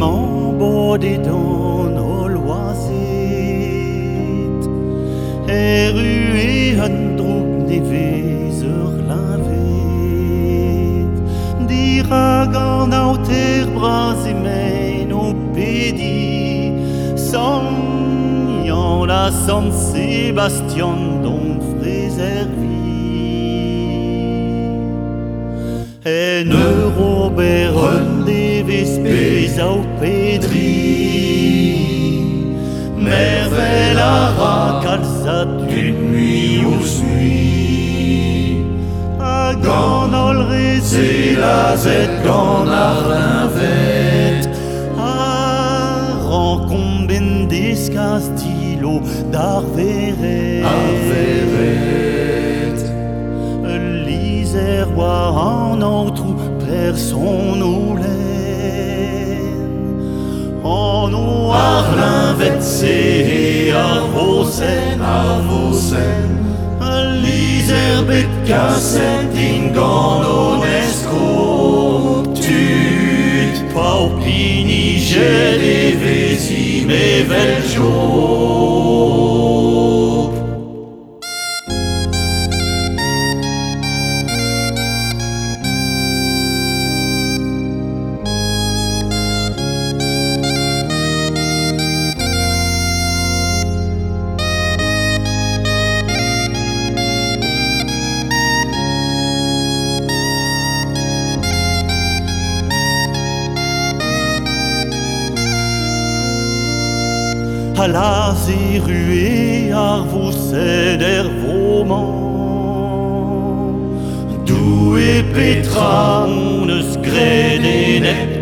m'embauder dans nos loisirs et ruer un trou des viseurs lavés d'Iragan au terre brasimé nos pédis sans la San Sébastien dont en Robert des vespes au pédri merveille la calzat d'une nuit ou suit a ganol rezé la zet gan ar l'invet a rencombin des castilo d'arveret roi en autre personne nous l'aime en noir l'invetsé à vos scènes l'isherbet cassette ingan onesco tut paupini j'ai des vésim et veljo. Alas et rué ar vos seder voman d'où et petra on eus gred et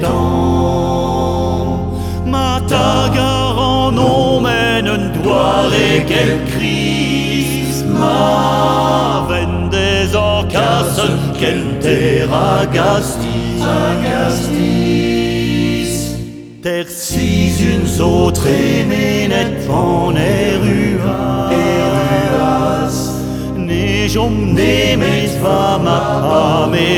neptan ma tagar en omen un doar et quel cris ma vendez en casson quel terre agastis tercis une autre émenet en eruas nejom nemet va ma me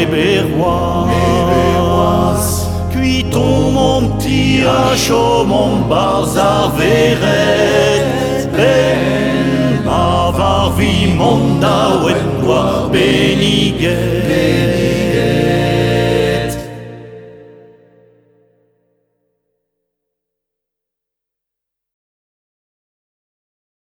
berroas cuiton mon petit hacho mon barzar veret ben ma varvi mon daouet noir beniguet